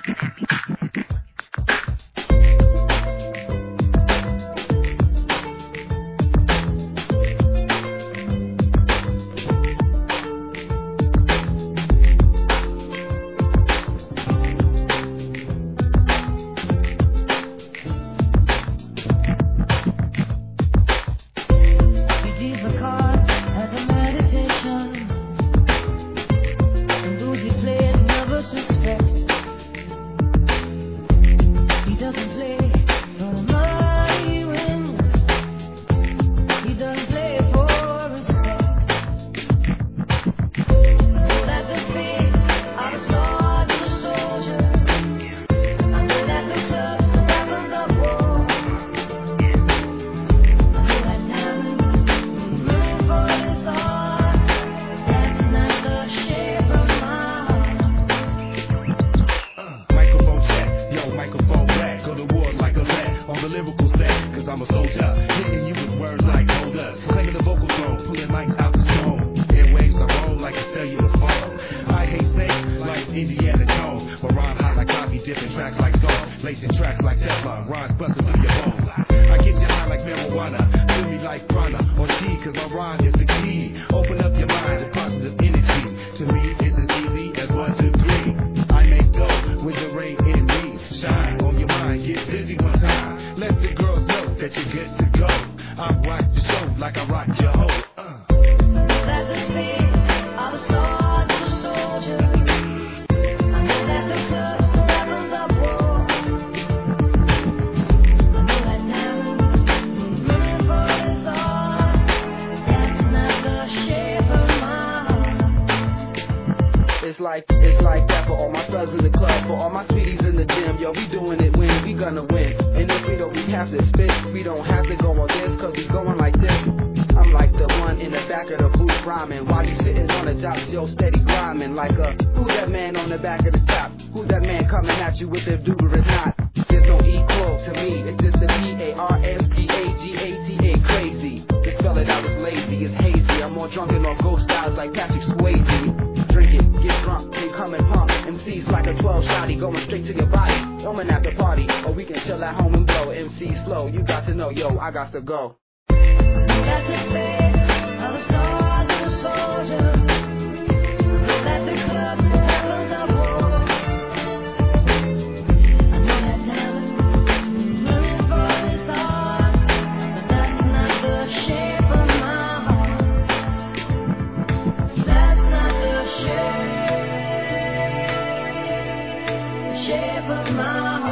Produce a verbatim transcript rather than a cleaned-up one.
I'm a soldier, hitting you with words like hold us, claiming the vocal tone, pulling mics out the stone. Airwaves are roll like a cellular phone. I hate sex like Indiana Jones, but rhyme hot like coffee, dipping tracks like salt, lacing tracks like Teflon, rhymes busting through your bones. I get you high like marijuana, feel me like prana or tea, cause my rhyme is the key. Open up your mind to positive energy. To me, it's as easy as one, two, three. I make dough with the rain in me. Shine on your mind, get busy one time. Let the girls know that you're good to go. I rock the show like I rock your hoe. Uh. Let the spirits of a sword to a soldier. I know that the clubs are weapons of war. I know that diamonds need room for this art. That's not the shape of my heart. It's like, it's like that for all my thugs in the club, for all my sweeties in the gym. Yo, we doing it when we gonna win. And if we don't, we have to spit. We don't have to go on this, cause we going like this. I'm like the one in the back of the booth rhyming, while you sitting on the docks, yo, steady grinding. Like a, who that man on the back of the top? Who that man coming at you with the duber is not? There's no equal to me, it's just the P A R S P A G A T A, crazy. To spell it out is lazy, it's hazy. I'm more drunk than all ghost styles like Patrick Swayze. Drink it, get drunk, then come and pump. M Cs like a twelve shotty, going straight to your body. Woman at the party, or we can chill at home and blow. M Cs flow, you got to know, yo, I got to go. Let the spirits of a sword to a soldier. Let the clubs are weapons of war. I know that diamonds need room for this art, but that's not the shape of my heart. That's not the shape, shape of my heart.